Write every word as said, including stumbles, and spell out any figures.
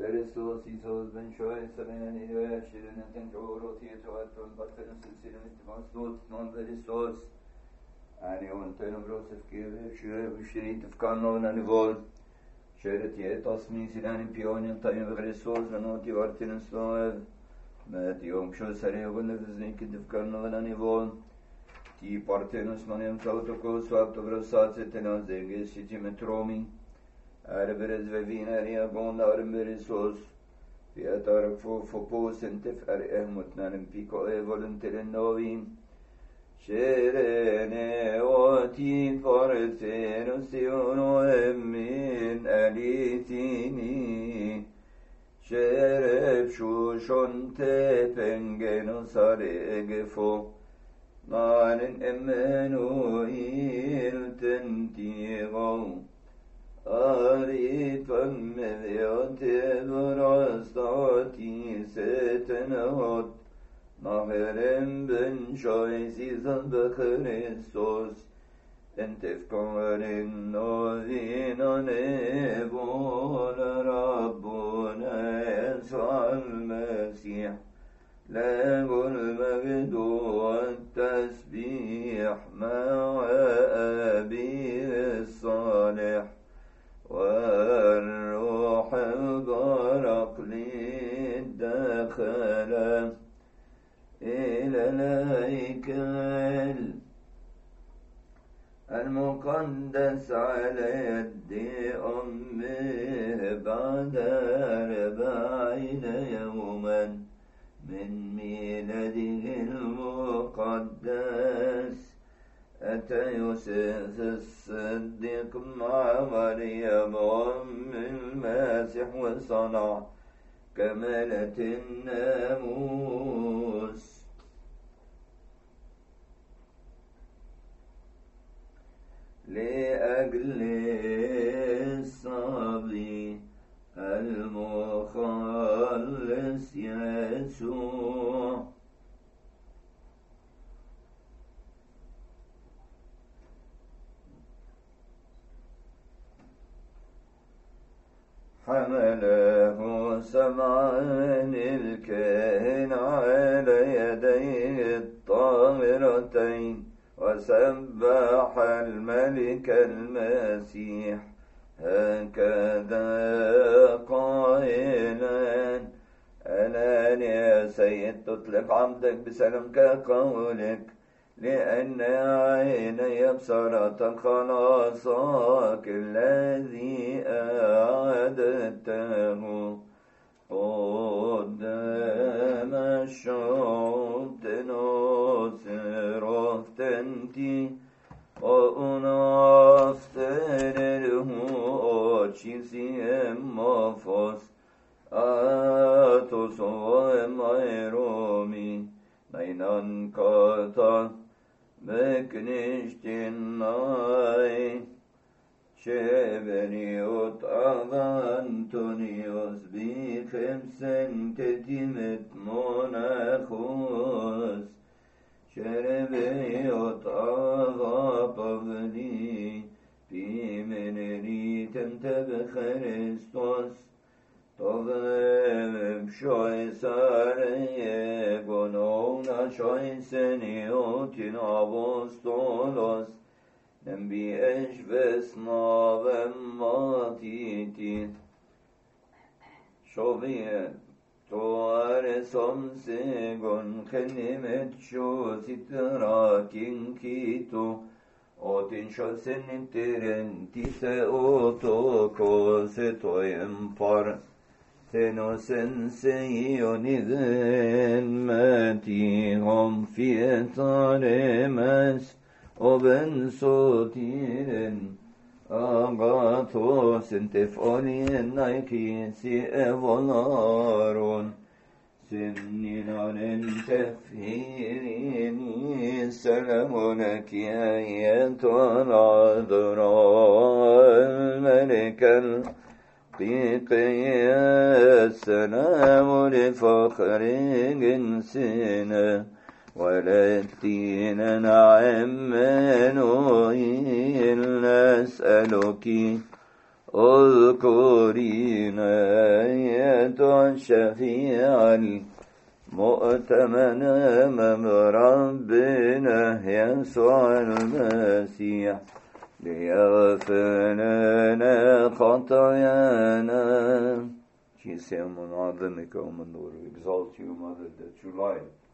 Berestos Isos Ben Shoy Saben Ire Shirin and Joro Theater Aton Button Silin Mastot Non Berestos Ani on Tenobros of Give Shire Shirit of Canon and Vol Shirit Yetos means in an Pionian time of Berestos and not the Artin Slow Met Yom Show Sarevan of the Naked of Canon and Evol Ti Partenus Maniam Sautocos Swap of Rosat and Zenges City Metromi Arberes vevinaria gonda arberesos fiatar fo fopos entef ar ehmutnan pico e volunteer novin sherene oti fortenus uno min alitini shereb shushonte pengenus aregefo manen emmanuel tentigo Aritan meviate vorastati setenot Naherem ben shoizizan bechristos Entef karin novina nevol Rabbuna Yesal Mesih له المجد والتسبيح مع أبيه الصالح والروح البراقليط دخل إلى الهيكل المقدس على يد أمه بعد أربعين يوما من ميلاده المقدس أتى يوسف الصديق مع مريم أم المسيح وصنع كمالة الناموس لأجل الصبي المخلص يسوع حمله سمعان الكاهن على يديه الطاهرتين وسبح الملك المسيح هكذا قائلا الآن يا سيد تطلق عبدك بسلام كقولك لأن عيني بصرت خلاصك الذي أعددته قدام الشعوب تنصر افتنتي وأنافتنره أوشيسيهم مفوس آتوس وميرومي نينان كاتا مكنشتناي شبريوت أغانتونيوس بخمسن تتمت موناخوس شربيوت أغاقبني في منري تنتب خريستوس طغم شوي ساري قنونا شوي سنيوتين أبوستولوس نبي أشبس نابم ماتيتي شوفيا توار سمسيغن خنمت شو ستراكين كيتو Otin shosen interen tise otoko setoyen par tenosen seionigen mati hom fietaremes oben sotiren agatos entefolien naikisi evolaron سنين تفهيريني سلام لك يا أيتها العذراء الملك القيقي السلام لفخر جنسنا ولدتين نعم نويل نسألك اذكرينا يا الشفيع المؤتمن أمام ربنا يسوع المسيح ليغفر لنا خطايانا. She say, "Amen, Adonai, Amen, Lord, we exalt you, Mother, that you light